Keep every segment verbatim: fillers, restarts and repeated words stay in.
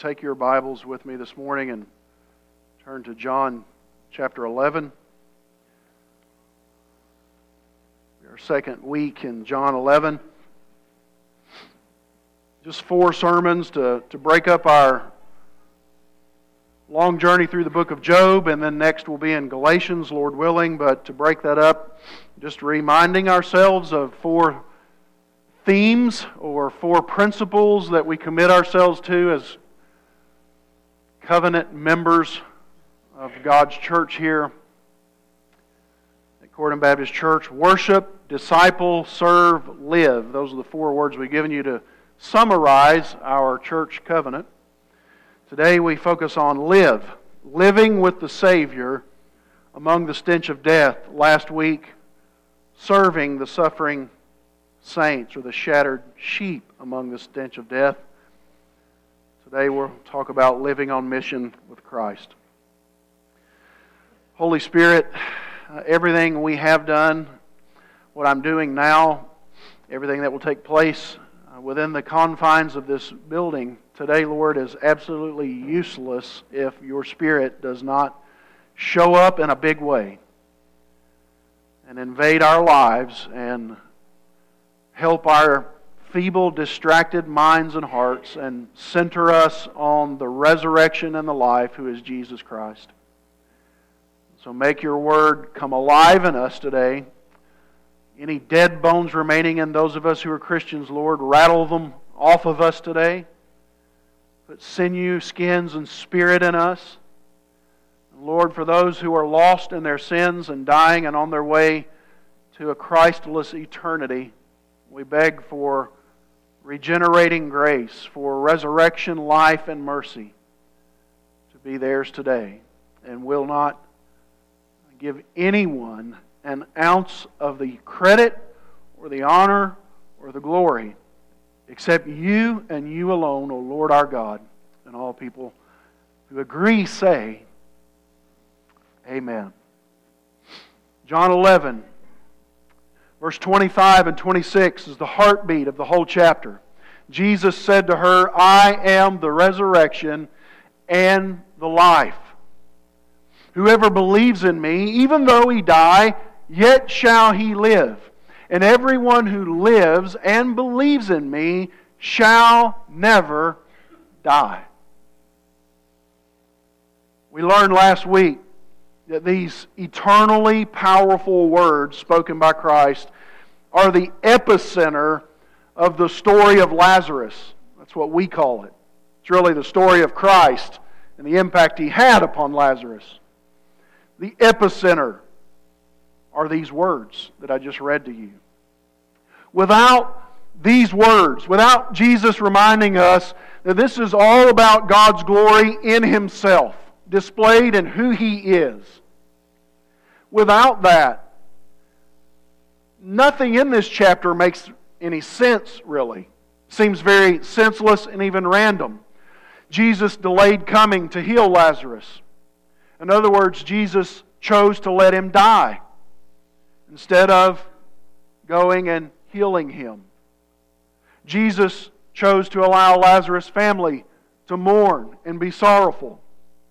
Take your Bibles with me this morning and turn to John chapter eleven. Our second week in John eleven. Just four sermons to, to break up our long journey through the book of Job, and then next we'll be in Galatians, Lord willing. But to break that up, just reminding ourselves of four themes or four principles that we commit ourselves to as covenant members of God's church here at Corydon Baptist Church. Worship, disciple, serve, live. Those are the four words we've given you to summarize our church covenant. Today we focus on live, living with the Savior among the stench of death. Last week, serving the suffering saints or the shattered sheep among the stench of death. Today we'll talk about living on mission with Christ. Holy Spirit, uh, everything we have done, what I'm doing now, everything that will take place uh, within the confines of this building today, Lord, is absolutely useless if your Spirit does not show up in a big way and invade our lives and help our feeble, distracted minds and hearts and center us on the resurrection and the life who is Jesus Christ. So make your word come alive in us today. Any dead bones remaining in those of us who are Christians, Lord, rattle them off of us today. Put sinew, skins, and spirit in us. And Lord, for those who are lost in their sins and dying and on their way to a Christless eternity, we beg for regenerating grace, for resurrection, life, and mercy to be theirs today. And will not give anyone an ounce of the credit or the honor or the glory except you and you alone, O Lord our God. And all people who agree say, Amen. John eleven. Verse twenty-five and twenty-six is the heartbeat of the whole chapter. Jesus said to her, I am the resurrection and the life. Whoever believes in me, even though he die, yet shall he live. And everyone who lives and believes in me shall never die. We learned last week that these eternally powerful words spoken by Christ are the epicenter of the story of Lazarus. That's what we call it. It's really the story of Christ and the impact He had upon Lazarus. The epicenter are these words that I just read to you. Without these words, without Jesus reminding us that this is all about God's glory in Himself, displayed in who He is, without that, nothing in this chapter makes any sense, really. Seems very senseless and even random. Jesus delayed coming to heal Lazarus. In other words, Jesus chose to let him die instead of going and healing him. Jesus chose to allow Lazarus' family to mourn and be sorrowful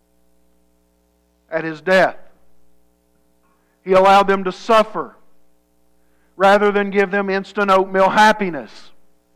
at his death. He allowed them to suffer rather than give them instant oatmeal happiness.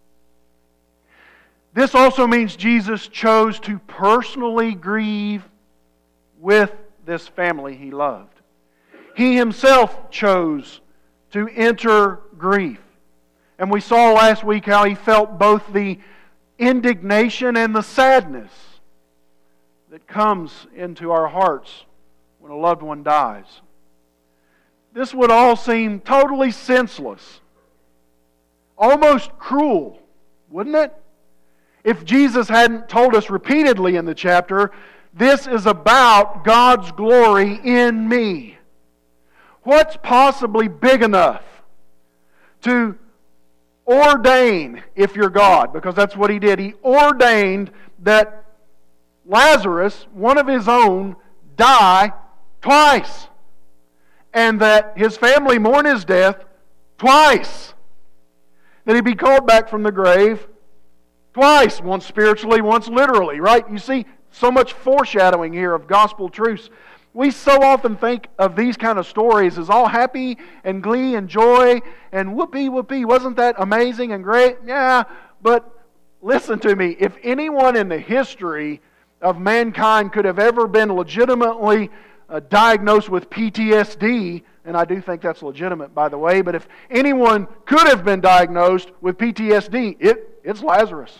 This also means Jesus chose to personally grieve with this family He loved. He Himself chose to enter grief. And we saw last week how He felt both the indignation and the sadness that comes into our hearts when a loved one dies. This would all seem totally senseless, almost cruel, wouldn't it? If Jesus hadn't told us repeatedly in the chapter, this is about God's glory in me. What's possibly big enough to ordain, if you're God, because that's what He did. He ordained that Lazarus, one of His own, die twice. And that his family mourn his death twice. That he be called back from the grave Twice, once spiritually, once literally, right? You see so much foreshadowing here of gospel truths. We so often think of these kind of stories as all happy and glee and joy and whoopee, whoopee. Wasn't that amazing and great? Yeah, but listen to me. If anyone in the history of mankind could have ever been legitimately uh, diagnosed with P T S D, and I do think that's legitimate, by the way, but if anyone could have been diagnosed with P T S D, it, it's Lazarus.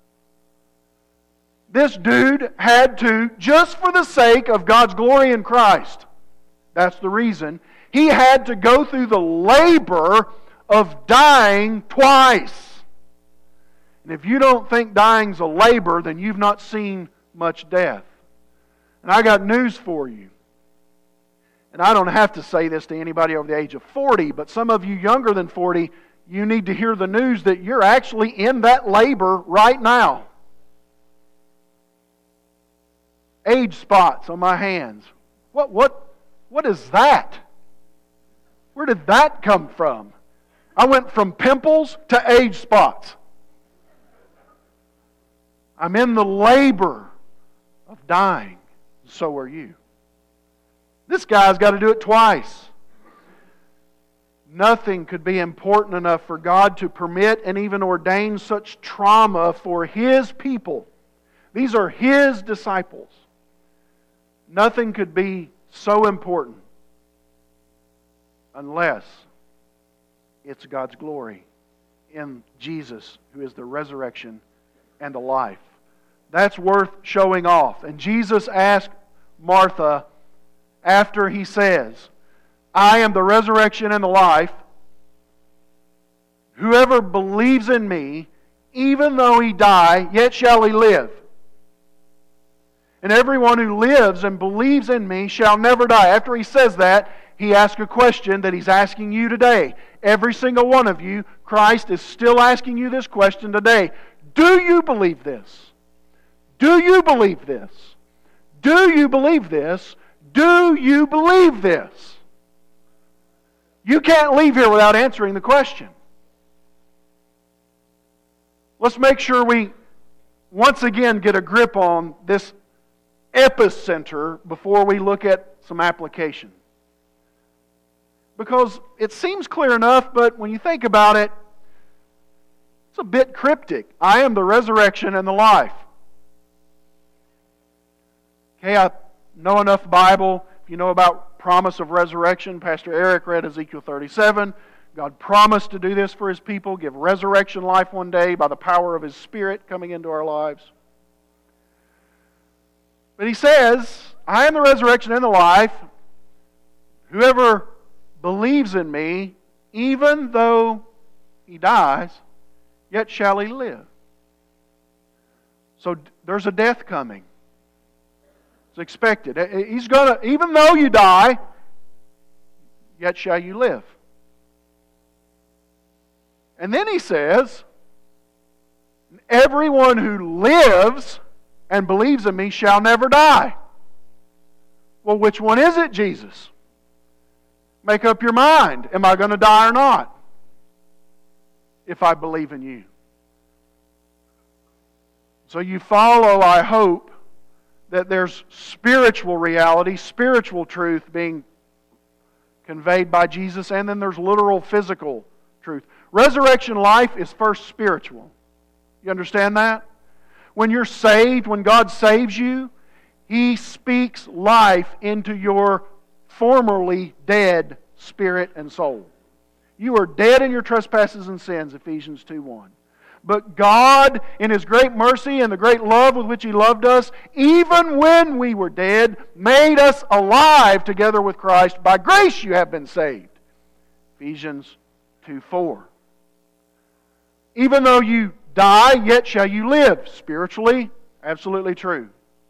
This dude had to, just for the sake of God's glory in Christ, that's the reason, he had to go through the labor of dying twice. And if you don't think dying's a labor, then you've not seen much death. And I got news for you. And I don't have to say this to anybody over the age of forty, but some of you younger than forty, you need to hear the news that you're actually in that labor right now. Age spots on my hands. What, what, what is that? Where did that come from? I went from pimples to age spots. I'm in the labor of dying. So are you. This guy's got to do it twice. Nothing could be important enough for God to permit and even ordain such trauma for His people. These are His disciples. Nothing could be so important unless it's God's glory in Jesus, who is the resurrection and the life. That's worth showing off. And Jesus asked Martha, after He says, I am the resurrection and the life, whoever believes in Me, even though he die, yet shall he live. And everyone who lives and believes in Me shall never die. After He says that, He asks a question that He's asking you today. Every single one of you, Christ is still asking you this question today. Do you believe this? Do you believe this? Do you believe this? Do you believe this? You can't leave here without answering the question. Let's make sure we once again get a grip on this epicenter before we look at some application. Because it seems clear enough, but when you think about it, it's a bit cryptic. I am the resurrection and the life. Okay, I know enough Bible. If you know about promise of resurrection, Pastor Eric read Ezekiel thirty-seven. God promised to do this for His people, give resurrection life one day by the power of His Spirit coming into our lives. But He says, I am the resurrection and the life. Whoever believes in Me, even though he dies, yet shall he live. So there's a death coming. It's expected. He's gonna, even though you die, yet shall you live. And then He says, everyone who lives and believes in Me shall never die. Well, which one is it, Jesus? Make up your mind. Am I going to die or not? If I believe in You. So you follow, I hope, that there's spiritual reality, spiritual truth being conveyed by Jesus, and then there's literal physical truth. Resurrection life is first spiritual. You understand that? When you're saved, when God saves you, He speaks life into your formerly dead spirit and soul. You are dead in your trespasses and sins, Ephesians two one. But God, in His great mercy and the great love with which He loved us, even when we were dead, made us alive together with Christ. By grace you have been saved. Ephesians two four. Even though you die, yet shall you live. Spiritually, absolutely true.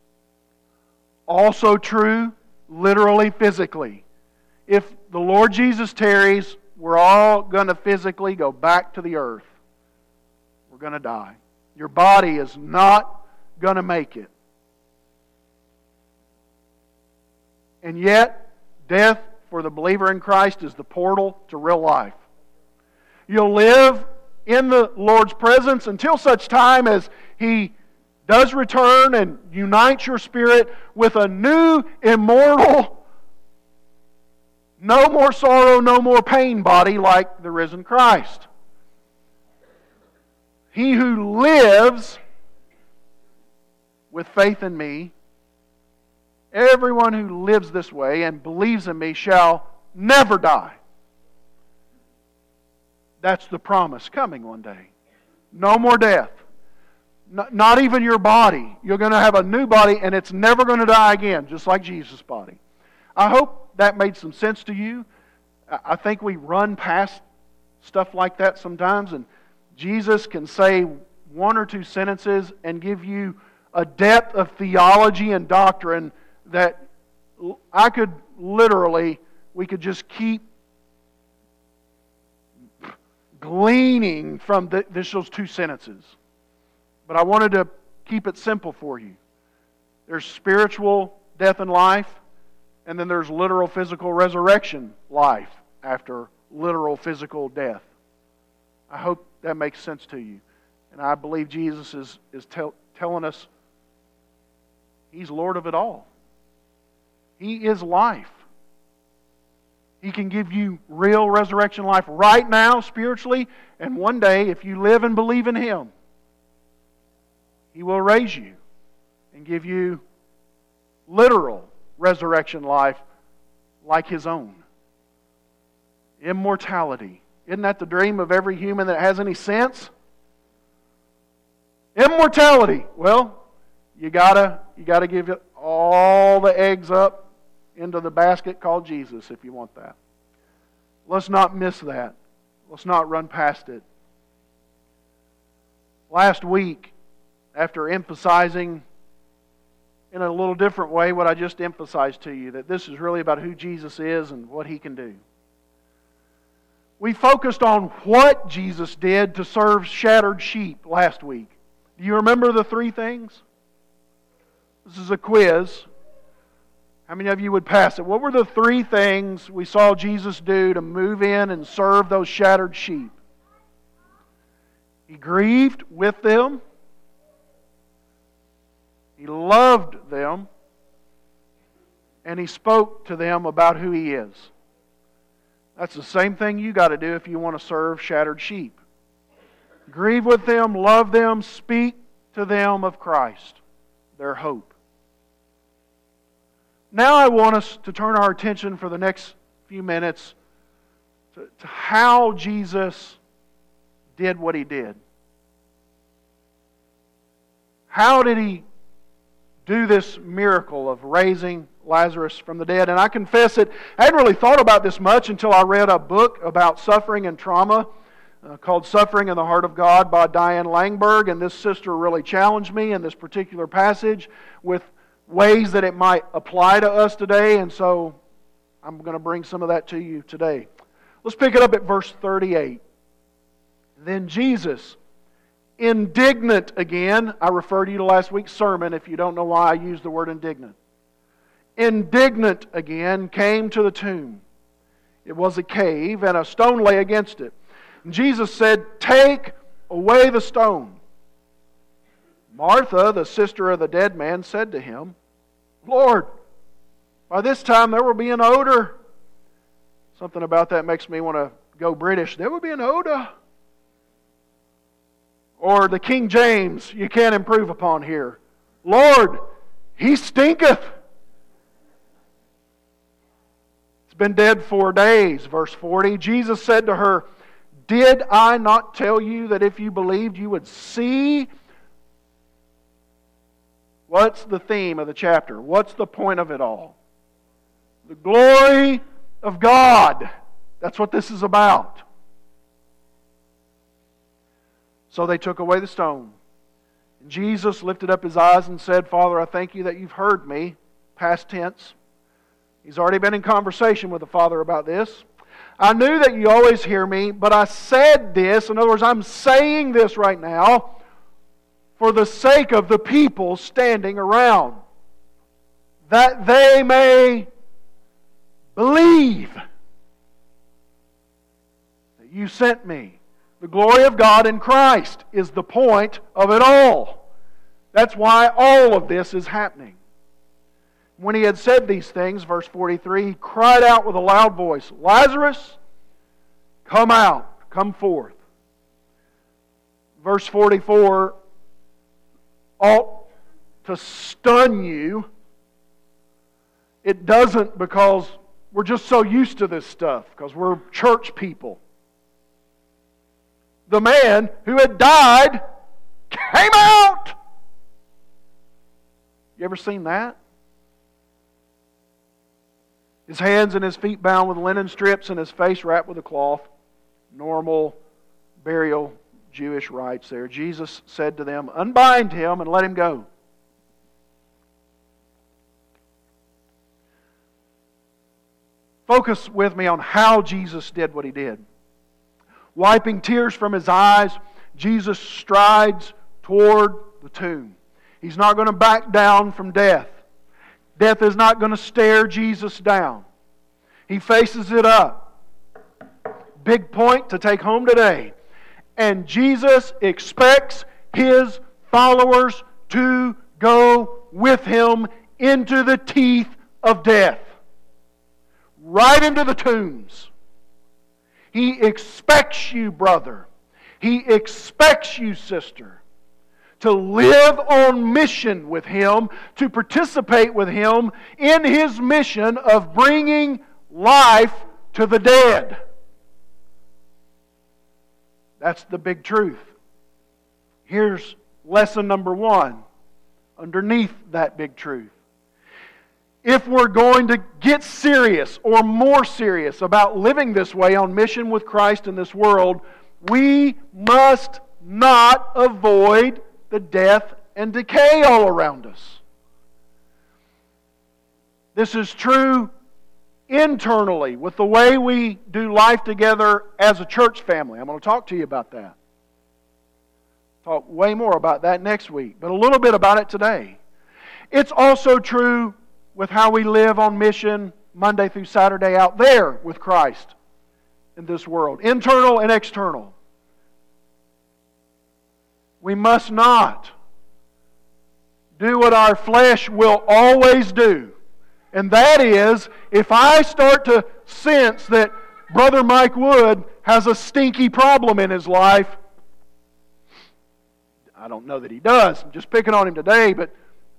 Also true, literally, physically. If the Lord Jesus tarries, we're all going to physically go back to the earth. We're going to die. Your body is not going to make it. And yet, death for the believer in Christ is the portal to real life. You'll live in the Lord's presence until such time as He does return and unites your spirit with a new, immortal, no more sorrow, no more pain body like the risen Christ. He who lives with faith in me, everyone who lives this way and believes in me shall never die. That's the promise coming one day. No more death. Not even your body. You're going to have a new body and it's never going to die again, just like Jesus' body. I hope that made some sense to you. I think we run past stuff like that sometimes, and Jesus can say one or two sentences and give you a depth of theology and doctrine that I could literally, we could just keep gleaning from the, this, those two sentences. But I wanted to keep it simple for you. There's spiritual death and life, and then there's literal physical resurrection life after literal physical death. I hope that makes sense to you. And I believe Jesus is, is tell, telling us He's Lord of it all. He is life. He can give you real resurrection life right now, spiritually, and one day, if you live and believe in Him, He will raise you and give you literal resurrection life like His own. Immortality. Isn't that the dream of every human that has any sense? Immortality. Well, you gotta you gotta give it all the eggs up into the basket called Jesus if you want that. Let's not miss that. Let's not run past it. Last week, after emphasizing in a little different way what I just emphasized to you, that this is really about who Jesus is and what He can do, we focused on what Jesus did to serve shattered sheep last week. Do you remember the three things? This is a quiz. How many of you would pass it? What were the three things we saw Jesus do to move in and serve those shattered sheep? He grieved with them. He loved them. And He spoke to them about who He is. That's the same thing you got to do if you want to serve shattered sheep. Grieve with them, love them, speak to them of Christ, their hope. Now I want us to turn our attention for the next few minutes to, to how Jesus did what He did. How did He do this miracle of raising Lazarus from the dead? And I confess that I hadn't really thought about this much until I read a book about suffering and trauma uh, called Suffering in the Heart of God by Diane Langberg. And this sister really challenged me in this particular passage with ways that it might apply to us today. And so I'm going to bring some of that to you today. Let's pick it up at verse thirty-eight. Then Jesus, indignant again, I referred you to last week's sermon if you don't know why I used the word indignant. Indignant again, came to the tomb. It was a cave, and a stone lay against it. And Jesus said, "Take away the stone." Martha, the sister of the dead man, said to Him, "Lord, by this time there will be an odor." Something about that makes me want to go British. There will be an odor. Or the King James, you can't improve upon here. "Lord, he stinketh." It's been dead four days. Verse forty, Jesus said to her, "Did I not tell you that if you believed you would see?" What's the theme of the chapter? What's the point of it all? The glory of God. That's what this is about. So they took away the stone. And Jesus lifted up His eyes and said, "Father, I thank You that You've heard me." Past tense. He's already been in conversation with the Father about this. "I knew that You always hear me, but I said this," in other words, I'm saying this right now, "for the sake of the people standing around, that they may believe that You sent me." The glory of God in Christ is the point of it all. That's why all of this is happening. When he had said these things, verse forty-three, he cried out with a loud voice, Lazarus, come out, come forth. Verse forty-four ought to stun you. It doesn't, because we're just so used to this stuff, because we're church people. The man who had died came out. You ever seen that? His hands and his feet bound with linen strips and his face wrapped with a cloth. Normal burial Jewish rites there. Jesus said to them, unbind him and let him go. Focus with me on how Jesus did what He did. Wiping tears from His eyes, Jesus strides toward the tomb. He's not going to back down from death. Death is not going to stare Jesus down. He faces it up. Big point to take home today. And Jesus expects His followers to go with Him into the teeth of death. Right into the tombs. He expects you, brother. He expects you, sister, to live on mission with Him, to participate with Him in His mission of bringing life to the dead. That's the big truth. Here's lesson number one underneath that big truth. If we're going to get serious or more serious about living this way on mission with Christ in this world, we must not avoid the death and decay all around us. This is true internally with the way we do life together as a church family. I'm going to talk to you about that. Talk way more about that next week, but a little bit about it today. It's also true with how we live on mission Monday through Saturday out there with Christ in this world, internal and external. We must not do what our flesh will always do. And that is, if I start to sense that Brother Mike Wood has a stinky problem in his life, I don't know that he does, I'm just picking on him today, but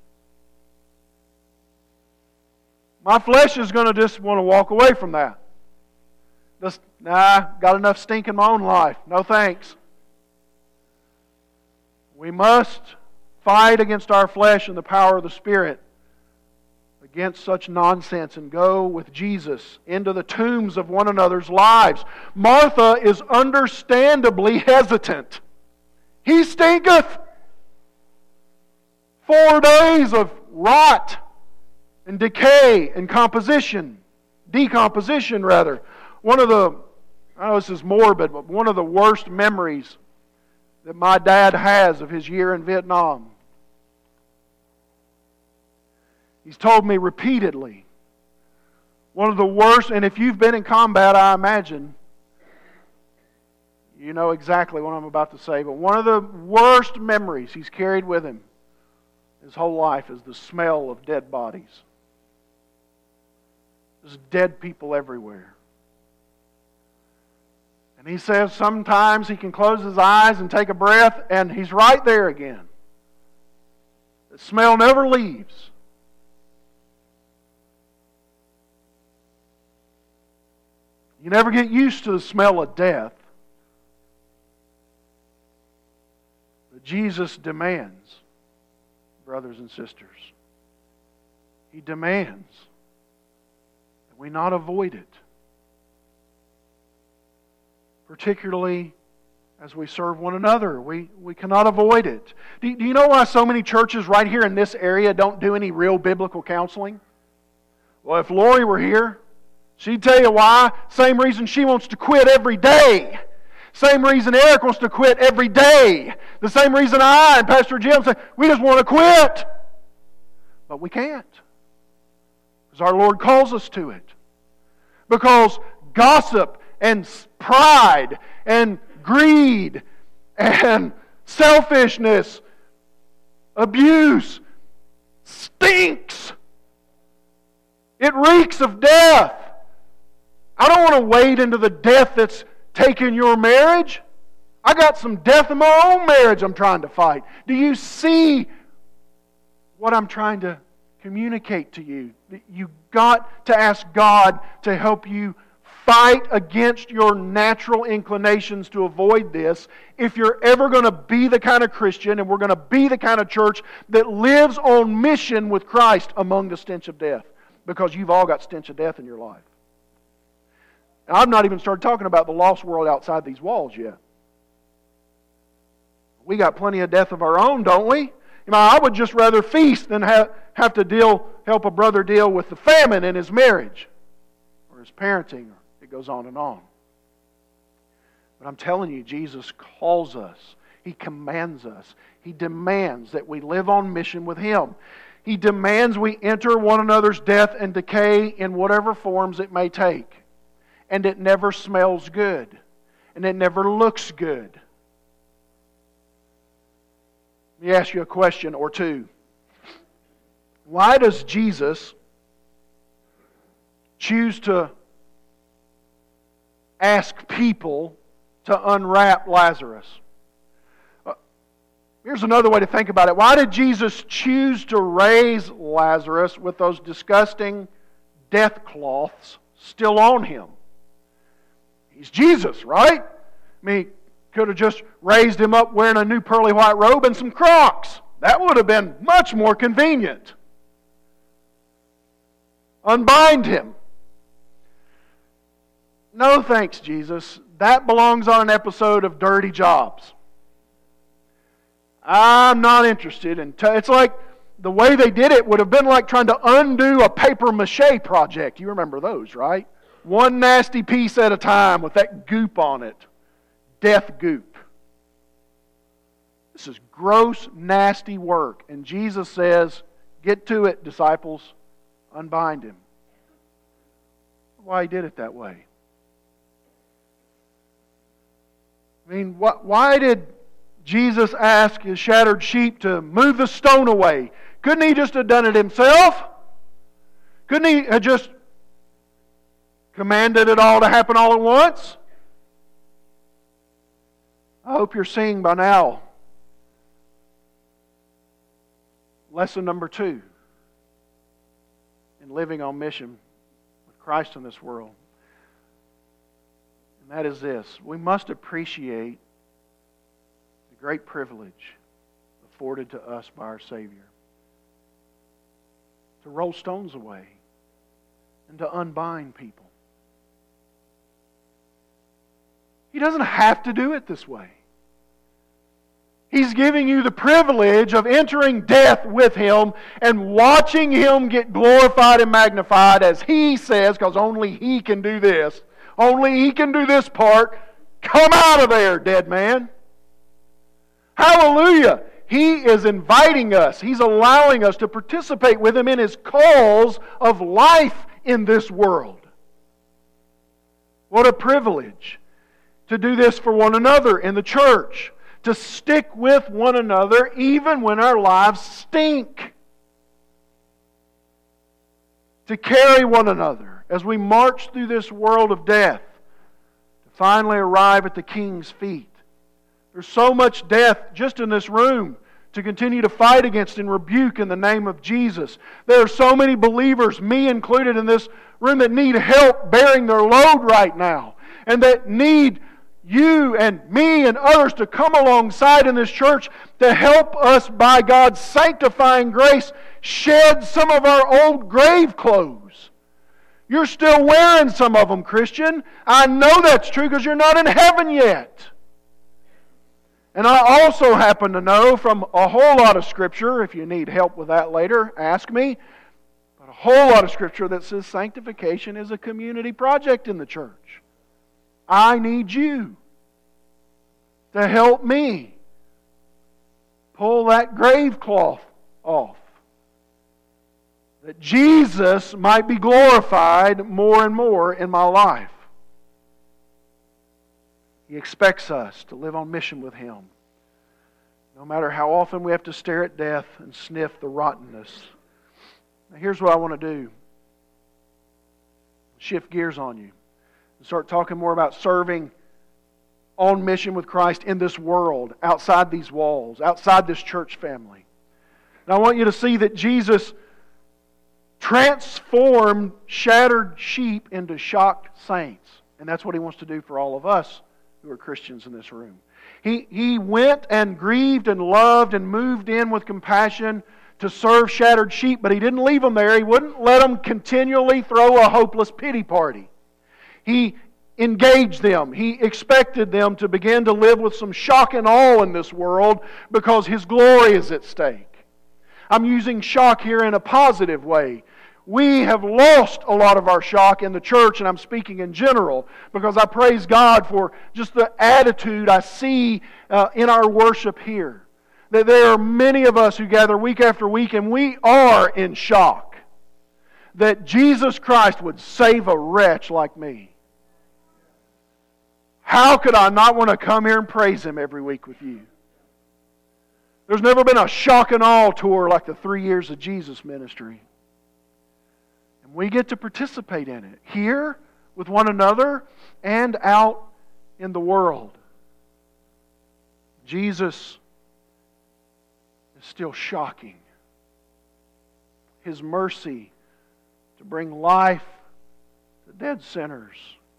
my flesh is going to just want to walk away from that. Just, nah, got enough stink in my own life. No thanks. We must fight against our flesh and the power of the Spirit, against such nonsense, and go with Jesus into the tombs of one another's lives. Martha is understandably hesitant. He stinketh. Four days of rot and decay and composition, decomposition rather. One of the, I know this is morbid, but one of the worst memories that my dad has of his year in Vietnam. He's told me repeatedly, one of the worst, and if you've been in combat, I imagine, you know exactly what I'm about to say, but one of the worst memories he's carried with him his whole life is the smell of dead bodies. There's dead people everywhere. And he says sometimes he can close his eyes and take a breath and he's right there again. The smell never leaves. You never get used to the smell of death. But Jesus demands, brothers and sisters, He demands that we not avoid it. Particularly as we serve one another. We, we cannot avoid it. Do, do you know why so many churches right here in this area don't do any real biblical counseling? Well, if Lori were here, she'd tell you why. Same reason she wants to quit every day. Same reason Eric wants to quit every day. The same reason I and Pastor Jim say, we just want to quit. But we can't. Because our Lord calls us to it. Because gossip and pride and greed and selfishness, abuse, stinks. It reeks of death. I don't want to wade into the death that's taken your marriage. I got some death in my own marriage I'm trying to fight. Do you see what I'm trying to communicate to you? You've got to ask God to help you fight against your natural inclinations to avoid this if you're ever going to be the kind of Christian and we're going to be the kind of church that lives on mission with Christ among the stench of death. Because you've all got stench of death in your life. And I've not even started talking about the lost world outside these walls yet. We got plenty of death of our own, don't we? You know, I would just rather feast than have, have to deal, help a brother deal with the famine in his marriage or his parenting. Or it goes on and on. But I'm telling you, Jesus calls us. He commands us. He demands that we live on mission with Him. He demands we enter one another's death and decay in whatever forms it may take. And it never smells good. And it never looks good. Let me ask you a question or two. Why does Jesus choose to ask people to unwrap Lazarus? Here's another way to think about it. Why did Jesus choose to raise Lazarus with those disgusting death cloths still on him? He's Jesus, right? I mean, he could have just raised him up wearing a new pearly white robe and some Crocs. That would have been much more convenient. Unbind him. No thanks, Jesus. That belongs on an episode of Dirty Jobs. I'm not interested in... T- it's like the way they did it would have been like trying to undo a papier-mâché project. You remember those, right? One nasty piece at a time with that goop on it. Death goop. This is gross, nasty work. And Jesus says, get to it, disciples. Unbind him. Why He did it that way? I mean, wh- why did Jesus ask His shattered sheep to move the stone away? Couldn't He just have done it Himself? Couldn't He have just commanded it all to happen all at once? I hope you're seeing by now lesson number two in living on mission with Christ in this world. And that is this. We must appreciate the great privilege afforded to us by our Savior to roll stones away and to unbind people. He doesn't have to do it this way. He's giving you the privilege of entering death with Him and watching Him get glorified and magnified as He says, because only He can do this. Only He can do this part. Come out of there, dead man. Hallelujah. He is inviting us. He's allowing us to participate with Him in His calls of life in this world. What a privilege to do this for one another in the church. To stick with one another even when our lives stink. To carry one another as we march through this world of death. To finally arrive at the King's feet. There's so much death just in this room to continue to fight against and rebuke in the name of Jesus. There are so many believers, me included in this room, that need help bearing their load right now. And that need you and me and others to come alongside in this church to help us by God's sanctifying grace shed some of our old grave clothes. You're still wearing some of them, Christian. I know that's true because you're not in heaven yet. And I also happen to know from a whole lot of Scripture, if you need help with that later, ask me, but a whole lot of Scripture that says sanctification is a community project in the church. I need you to help me pull that grave cloth off. That Jesus might be glorified more and more in my life. He expects us to live on mission with Him. No matter how often we have to stare at death and sniff the rottenness. Now here's what I want to do. Shift gears on you. And start talking more about serving on mission with Christ in this world, outside these walls, outside this church family. And I want you to see that Jesus transformed shattered sheep into shocked saints. And that's what He wants to do for all of us who are Christians in this room. He, he went and grieved and loved and moved in with compassion to serve shattered sheep, but He didn't leave them there. He wouldn't let them continually throw a hopeless pity party. He engaged them. He expected them to begin to live with some shock and awe in this world because His glory is at stake. I'm using shock here in a positive way. We have lost a lot of our shock in the church, and I'm speaking in general, because I praise God for just the attitude I see uh, in our worship here. That there are many of us who gather week after week, and we are in shock that Jesus Christ would save a wretch like me. How could I not want to come here and praise Him every week with you? There's never been a shock and awe tour like the three years of Jesus ministry. And we get to participate in it, here with one another and out in the world. Jesus is still shocking. His mercy to bring life to dead sinners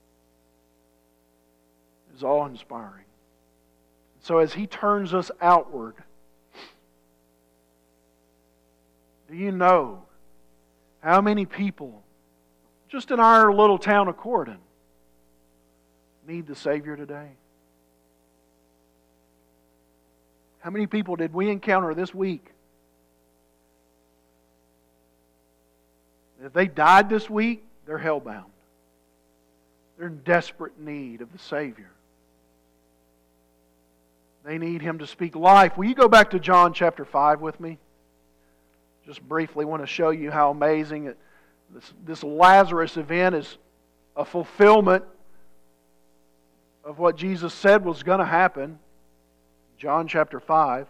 is awe-inspiring. So as He turns us outward, do you know how many people, just in our little town of Corydon, need the Savior today? How many people did we encounter this week? If they died this week, they're hellbound. They're in desperate need of the Savior. They need Him to speak life. Will you go back to John chapter five with me? Just briefly want to show you how amazing it, this, this Lazarus event is a fulfillment of what Jesus said was going to happen. John chapter five.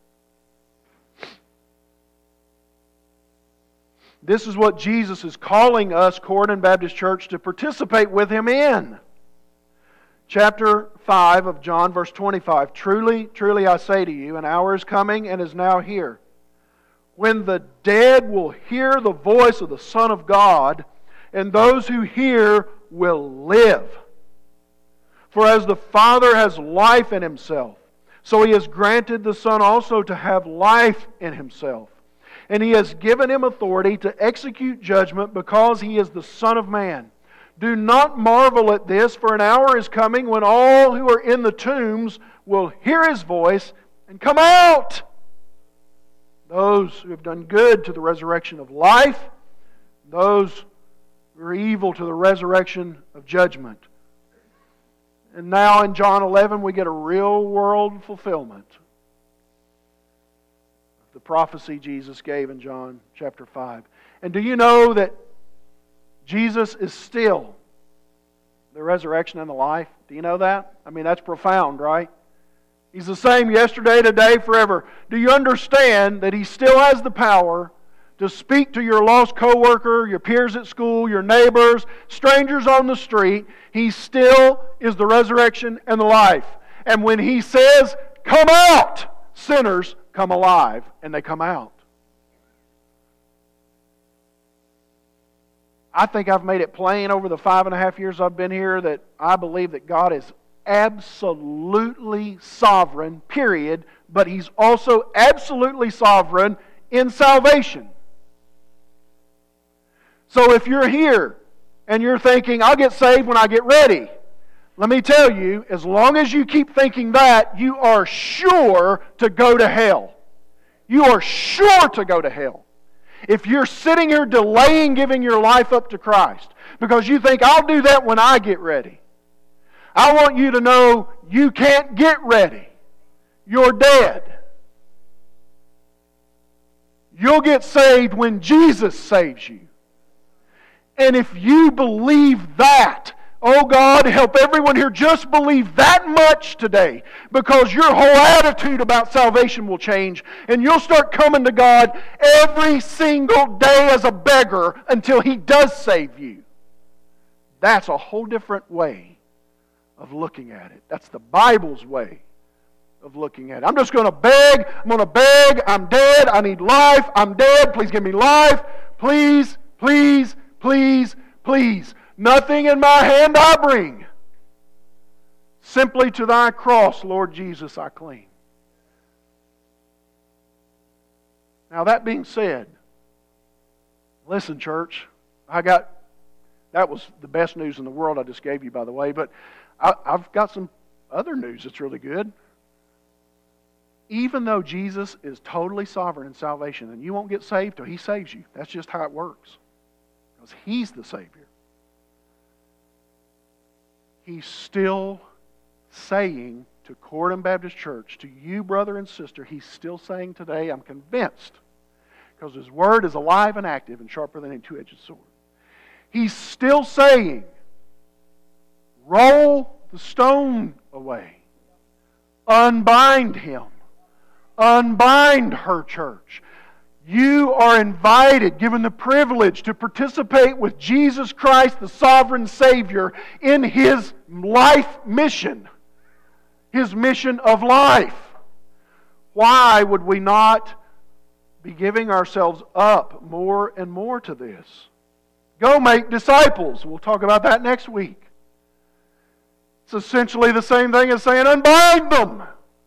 This is what Jesus is calling us, Corydon Baptist Church, to participate with Him in. Chapter five of John, verse twenty-five. Truly, truly I say to you, an hour is coming and is now here, when the dead will hear the voice of the Son of God, and those who hear will live. For as the Father has life in Himself, so He has granted the Son also to have life in Himself. And He has given Him authority to execute judgment, because He is the Son of Man. Do not marvel at this, for an hour is coming when all who are in the tombs will hear His voice and come out. Those who have done good to the resurrection of life, those who are evil to the resurrection of judgment. And now in John eleven we get a real world fulfillment of the prophecy Jesus gave in John chapter five. And do you know that Jesus is still the resurrection and the life? Do you know that? I mean, that's profound, right? He's the same yesterday, today, forever. Do you understand that He still has the power to speak to your lost coworker, your peers at school, your neighbors, strangers on the street? He still is the resurrection and the life. And when He says, "Come out," sinners come alive and they come out. I think I've made it plain over the five and a half years I've been here that I believe that God is absolutely sovereign, period, but He's also absolutely sovereign in salvation. So if you're here and you're thinking, "I'll get saved when I get ready," let me tell you, as long as you keep thinking that, you are sure to go to hell. You are sure to go to hell. If you're sitting here delaying giving your life up to Christ because you think, "I'll do that when I get ready," I want you to know you can't get ready. You're dead. You'll get saved when Jesus saves you. And if you believe that, Oh God, help everyone here just believe that much today, because your whole attitude about salvation will change, and you'll start coming to God every single day as a beggar until He does save you. That's a whole different way of looking at it. That's the Bible's way of looking at it. I'm just going to beg. I'm going to beg. I'm dead. I need life. I'm dead. Please give me life. Please, please, please, please. Nothing in my hand I bring. Simply to thy cross, Lord Jesus, I cling. Now that being said, listen, church, I got, that was the best news in the world I just gave you, by the way, but I, I've got some other news that's really good. Even though Jesus is totally sovereign in salvation, and you won't get saved till He saves you. That's just how it works. Because He's the Savior. He's still saying to Corydon Baptist Church, to you, brother and sister, He's still saying today, I'm convinced, because His Word is alive and active and sharper than a two-edged sword. He's still saying, roll the stone away. Unbind him. Unbind her, church. You are invited, given the privilege to participate with Jesus Christ, the sovereign Savior, in His life mission. His mission of life. Why would we not be giving ourselves up more and more to this? Go make disciples. We'll talk about that next week. It's essentially the same thing as saying, unbind them.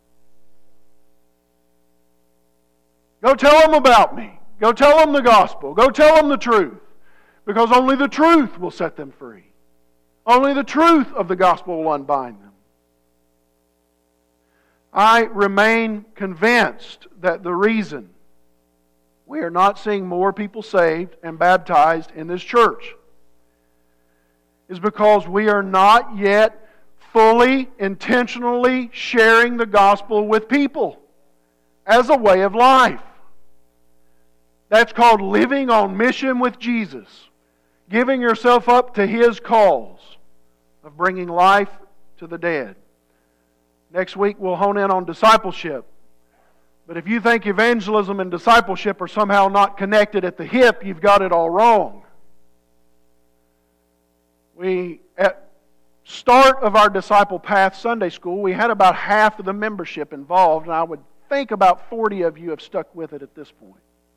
Go tell them about me. Go tell them the gospel. Go tell them the truth. Because only the truth will set them free. Only the truth of the gospel will unbind them. I remain convinced that the reason we are not seeing more people saved and baptized in this church is because we are not yet fully, intentionally sharing the gospel with people as a way of life. That's called living on mission with Jesus. Giving yourself up to His cause of bringing life to the dead. Next week we'll hone in on discipleship. But if you think evangelism and discipleship are somehow not connected at the hip, you've got it all wrong. We, at start of our Disciple Path Sunday School, we had about half of the membership involved, and I would think about forty of you have stuck with it at this point.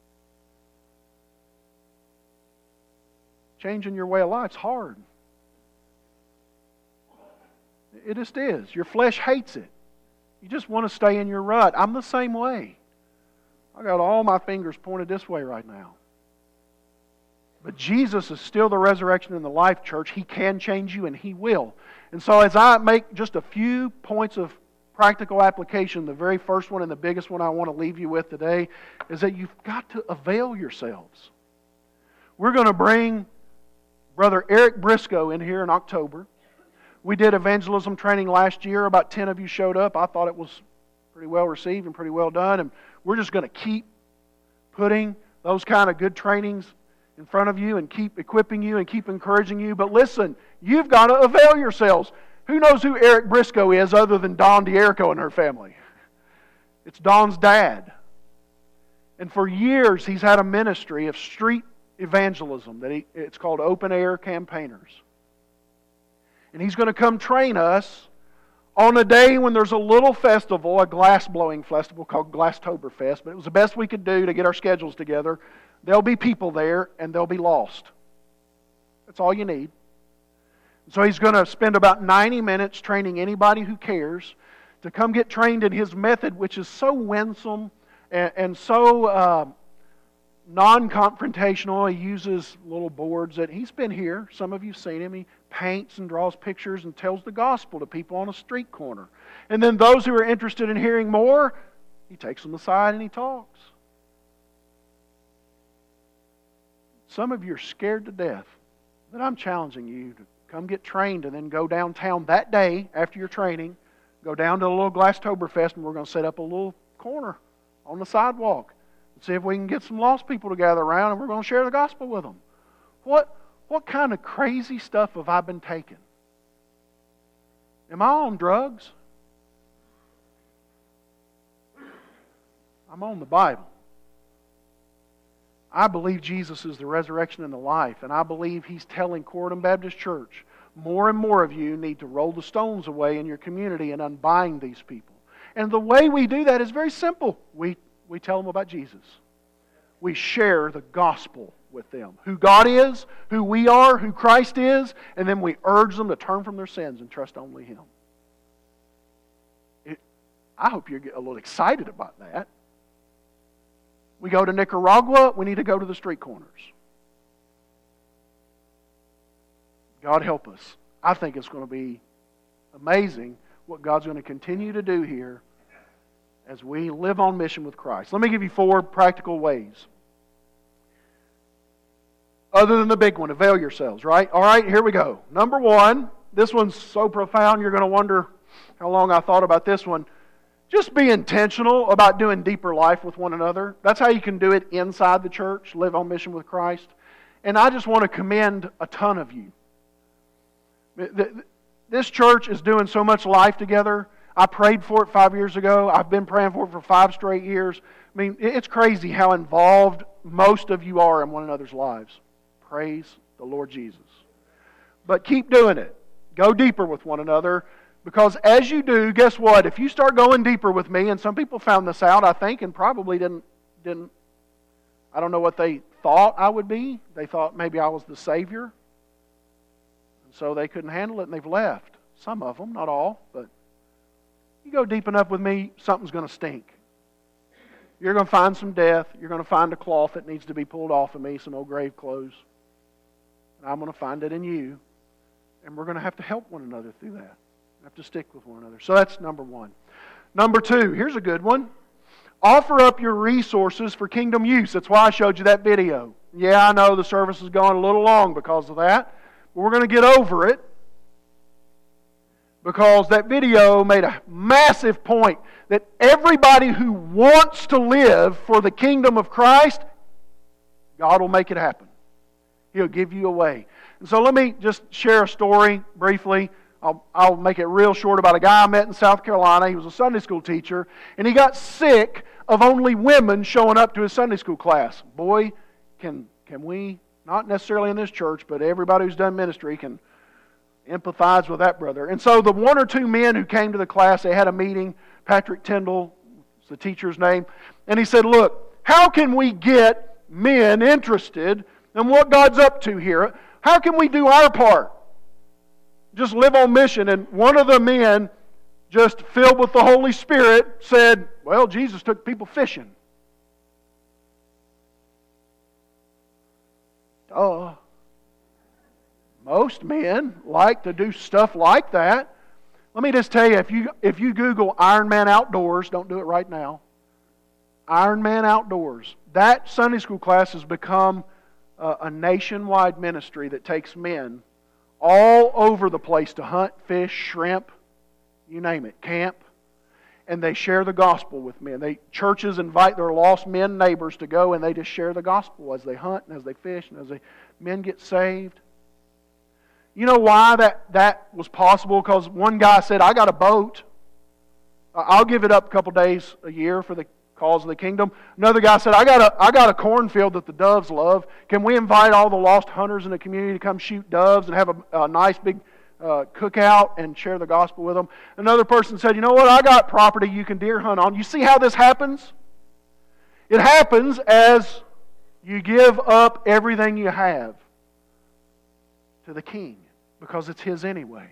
Changing your way of life's hard. It just is. Your flesh hates it. You just want to stay in your rut. I'm the same way. I got all my fingers pointed this way right now. But Jesus is still the resurrection and the life, church. He can change you, and He will. And so as I make just a few points of practical application, the very first one and the biggest one I want to leave you with today is that you've got to avail yourselves. We're going to bring Brother Eric Briscoe in here in October. We did evangelism training last year. About ten of you showed up. I thought it was pretty well received and pretty well done. And we're just going to keep putting those kind of good trainings in front of you and keep equipping you and keep encouraging you. But listen, you've got to avail yourselves. Who knows who Eric Briscoe is other than Dawn D'Erico and her family? It's Dawn's dad. And for years he's had a ministry of street evangelism that he, it's called Open Air Campaigners. And he's going to come train us on a day when there's a little festival, a glass-blowing festival called Glasstoberfest, but it was the best we could do to get our schedules together. There'll be people there, and they'll be lost. That's all you need. So he's going to spend about ninety minutes training anybody who cares to come get trained in his method, which is so winsome and, and so uh, non-confrontational. He uses little boards that he's been here. Some of you have seen him. He paints and draws pictures and tells the gospel to people on a street corner. And then those who are interested in hearing more, he takes them aside and he talks. Some of you are scared to death, but I'm challenging you to come get trained and then go downtown that day after your training, go down to a little Glasstoberfest, and we're going to set up a little corner on the sidewalk and see if we can get some lost people to gather around, and we're going to share the gospel with them. What, what kind of crazy stuff have I been taking Am I on drugs? I'm on the Bible. I believe Jesus is the resurrection and the life, and I believe He's telling Corydon Baptist Church, more and more of you need to roll the stones away in your community and unbind these people. And the way we do that is very simple. We, we tell them about Jesus. We share the gospel with them. Who God is, who we are, who Christ is, and then we urge them to turn from their sins and trust only Him. It, I hope you get a little excited about that. We go to Nicaragua, we need to go to the street corners. God help us. I think it's going to be amazing what God's going to continue to do here as we live on mission with Christ. Let me give you four practical ways. Other than the big one, avail yourselves, right? All right, here we go. Number one, this one's so profound you're going to wonder how long I thought about this one. Just be intentional about doing deeper life with one another. That's how you can do it inside the church, live on mission with Christ. And I just want to commend a ton of you. This church is doing so much life together. I prayed for it five years ago. I've been praying for it for five straight years. I mean, it's crazy how involved most of you are in one another's lives. Praise the Lord Jesus. But keep doing it. Go deeper with one another. Because as you do, guess what? If you start going deeper with me, and some people found this out, I think, and probably didn't, didn't, I don't know what they thought I would be. They thought maybe I was the Savior. And so they couldn't handle it and they've left. Some of them, not all, but you go deep enough with me, something's going to stink. You're going to find some death. You're going to find a cloth that needs to be pulled off of me, some old grave clothes. And I'm going to find it in you. And we're going to have to help one another through that. Have to stick with one another. So that's number one. Number two, here's a good one. Offer up your resources for kingdom use. That's why I showed you that video. Yeah, I know the service is going a little long because of that. But we're going to get over it. Because that video made a massive point that everybody who wants to live for the kingdom of Christ, God will make it happen. He'll give you a way. And so let me just share a story briefly. I'll, I'll make it real short about a guy I met in South Carolina. He was a Sunday school teacher, and he got sick of only women showing up to his Sunday school class. Boy, can can we, not necessarily in this church, but everybody who's done ministry can empathize with that brother. And so the one or two men who came to the class, they had a meeting. Patrick Tyndall is the teacher's name. And he said, look, how can we get men interested in what God's up to here? How can we do our part? Just live on mission. And one of the men, just filled with the Holy Spirit, said, well, Jesus took people fishing. Duh. Most men like to do stuff like that. Let me just tell you, if you if you Google Ironman Outdoors, don't do it right now. Ironman Outdoors. That Sunday school class has become a, a nationwide ministry that takes men all over the place to hunt, fish, shrimp, you name it, camp. And they share the gospel with men. They churches invite their lost men neighbors to go, and they just share the gospel as they hunt and as they fish and as they, men get saved. You know why that, that was possible? Because one guy said, I got a boat. I'll give it up a couple days a year for the cause of the kingdom. Another guy said, I got a, I got a cornfield that the doves love. Can we invite all the lost hunters in the community to come shoot doves and have a, a nice big uh, cookout and share the gospel with them? Another person said, you know what? I got property you can deer hunt on. You see how this happens? It happens as you give up everything you have to the King, because it's His anyway.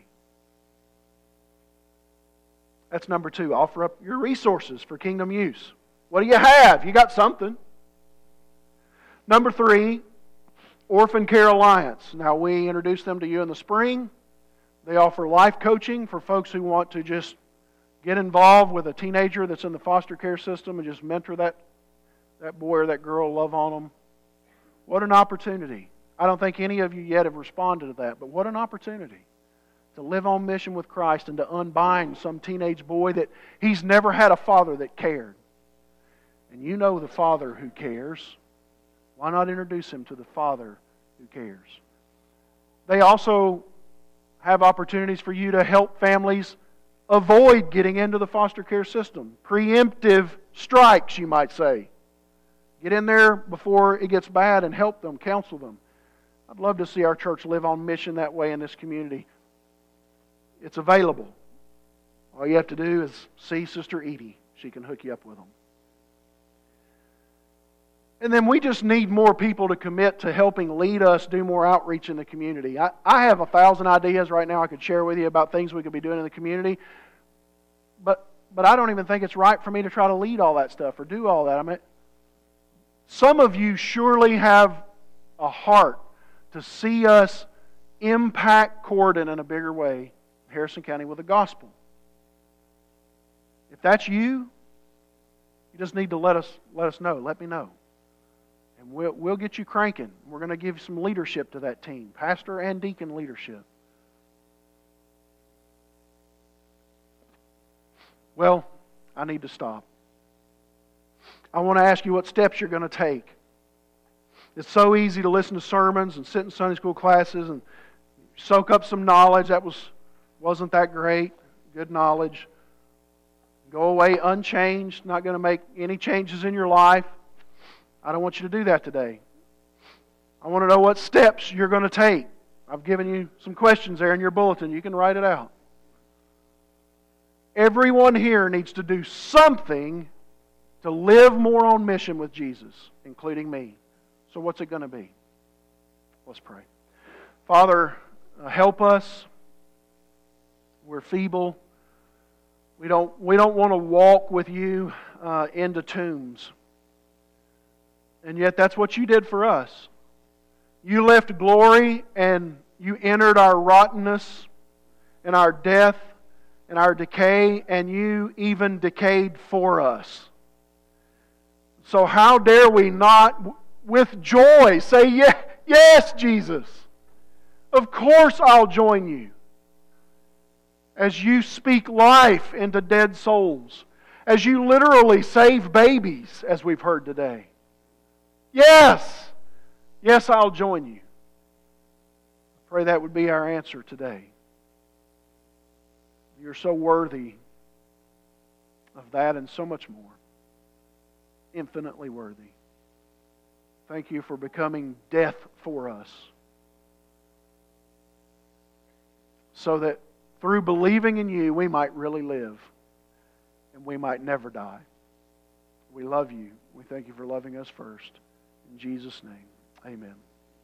That's number two. Offer up your resources for kingdom use. What do you have? You got something. Number three, Orphan Care Alliance. Now, we introduced them to you in the spring. They offer life coaching for folks who want to just get involved with a teenager that's in the foster care system and just mentor that, that boy or that girl, love on them. What an opportunity. I don't think any of you yet have responded to that, but what an opportunity to live on mission with Christ and to unbind some teenage boy that he's never had a father that cared. And you know the Father who cares. Why not introduce him to the Father who cares? They also have opportunities for you to help families avoid getting into the foster care system. Preemptive strikes, you might say. Get in there before it gets bad and help them, counsel them. I'd love to see our church live on mission that way in this community. It's available. All you have to do is see Sister Edie. She can hook you up with them. And then we just need more people to commit to helping lead us do more outreach in the community. I, I have a thousand ideas right now I could share with you about things we could be doing in the community. But but I don't even think it's right for me to try to lead all that stuff or do all that. I mean, some of you surely have a heart to see us impact Corydon in a bigger way, Harrison County, with the gospel. If that's you, you just need to let us let us know. Let me know. And we'll, we'll get you cranking. We're going to give some leadership to that team, pastor and deacon leadership. Well, I need to stop. I want to ask you what steps you're going to take. It's so easy to listen to sermons and sit in Sunday school classes and soak up some knowledge. That was, wasn't that great. Good knowledge. Go away unchanged, not going to make any changes in your life. I don't want you to do that today. I want to know what steps you're going to take. I've given you some questions there in your bulletin. You can write it out. Everyone here needs to do something to live more on mission with Jesus, including me. So what's it going to be? Let's pray. Father, uh, help us. We're feeble. We don't, we don't want to walk with you uh, into tombs. And yet that's what you did for us. You left glory and you entered our rottenness and our death and our decay, and you even decayed for us. So how dare we not with joy say, yeah, yes, Jesus, of course I'll join you. As you speak life into dead souls, as you literally save babies, as we've heard today. Yes! Yes, I'll join you. I pray that would be our answer today. You're so worthy of that and so much more. Infinitely worthy. Thank you for becoming death for us, so that through believing in you, we might really live and we might never die. We love you. We thank you for loving us first. In Jesus' name, amen.